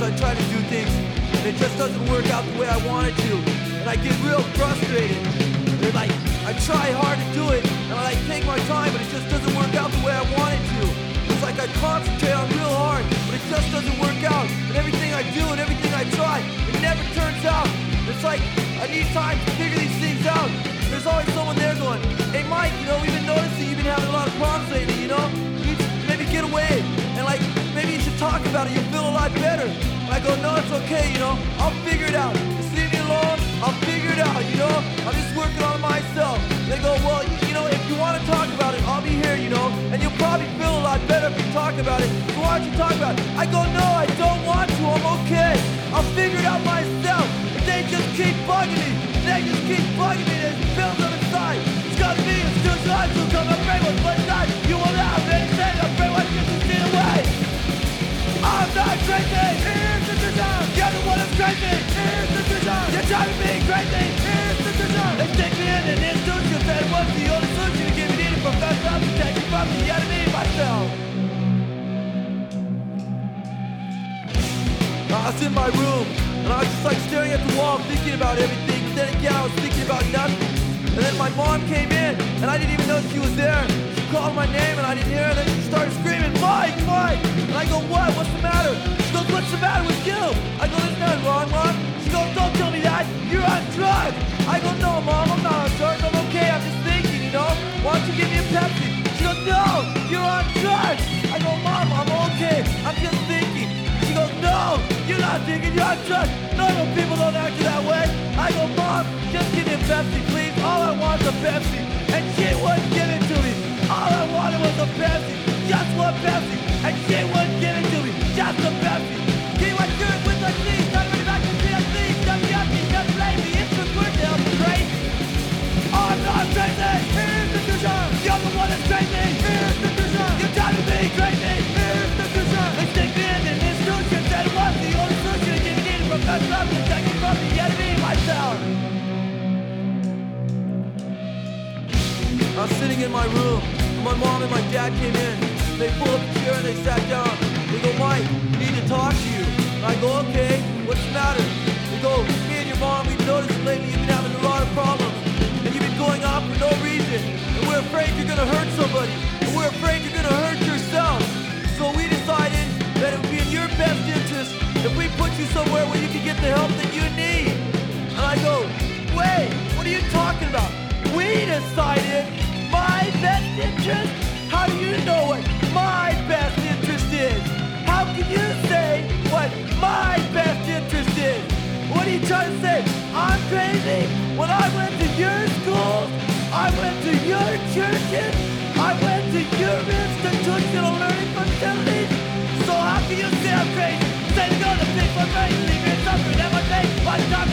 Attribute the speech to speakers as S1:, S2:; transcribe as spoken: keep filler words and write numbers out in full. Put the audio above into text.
S1: I try to do things, and it just doesn't work out the way I want it to. And I get real frustrated. And like, I try hard to do it, and I like take my time, but it just doesn't work out the way I want it to. It's like I concentrate on real hard, but it just doesn't work out. And everything I do and everything I try, it never turns out. It's like I need time to figure these things out. There's always someone there going, hey Mike, you know, we've been noticing you've been having a lot of problems lately, you know? You need to maybe get away, and like, maybe you should talk about it, you'll feel a lot better. And I go, no, it's okay, you know, I'll figure it out. Just leave me alone, I'll figure it out, you know? I'm just working on myself. They go, well, you, you know, if you want to talk about it, I'll be here, you know? And you'll probably feel a lot better if you talk about it. So why don't you talk about it? I go, no, I don't want to, I'm okay. I'll figure it out myself. And they just keep bugging me. They just keep bugging me. There's pills on the side. It's got me, it's too hard to come. I'm afraid what's one side. You will not have anything. I'm afraid what you can see away. I'm not crazy. Here's the design. You're the one that's crazy. Here's the design. You're driving me crazy. Here's the design. They stick me in an institution. That was the only solution to give me the professor to take me from the enemy myself. I was in my room, and I was just like staring at the wall, thinking about everything. But then again, I was thinking about nothing. And then my mom came in, and I didn't even know she was there. She called my name, and I didn't hear her. And then she started screaming, Mike, Mike! And I go, what? What's the matter? She goes, what's the matter with you? I go, there's nothing wrong, Mom. She goes, don't tell me that. You're on drugs. I go, no, Mom, I'm not on drugs. I'm okay. I'm just thinking, you know? Why don't you give me a Pepsi? She goes, no, you're on drugs. I go, Mom, I'm okay. I'm just thinking. She goes, no, you're not thinking, you're on drugs. Normal people don't act that way. I go, Mom, just give me a Pepsi, please. All I want is a Pepsi. And she wouldn't give it to me. All I wanted was a Pepsi. Just one Pepsi. And she wouldn't give it to me. Just a Pepsi. Give my shirt with my sleeves. Not really back to P S C. Just got me, just blame me. It's the good now, crazy. I'm not crazy. Here's the design. You're the one that's crazy. Here's the design. You're driving me crazy. Here's the design. They stick me in an institution. That was the only solution to get me from that love to take me from the enemy myself. I was sitting in my room, and my mom and my dad came in. They pulled up a chair and they sat down. They go, Mike, we need to talk to you. And I go, okay, what's the matter? They go, me and your mom, we've noticed lately you've been having a lot of problems. And you've been going off for no reason. And we're afraid you're gonna hurt somebody. And we're afraid you're gonna hurt yourself. So we decided that it would be in your best interest if we put you somewhere where you can get the help that you need. And I go, wait, what are you talking about? We decided my best interest? How do you know what my best interest is? How can you say what my best interest is? What are you trying to say? I'm crazy? When I went to your schools, I went to your churches, I went to your institutional learning facilities. So how can you say I'm crazy? Say to go to pick my brain, leave me suffering at my face. My time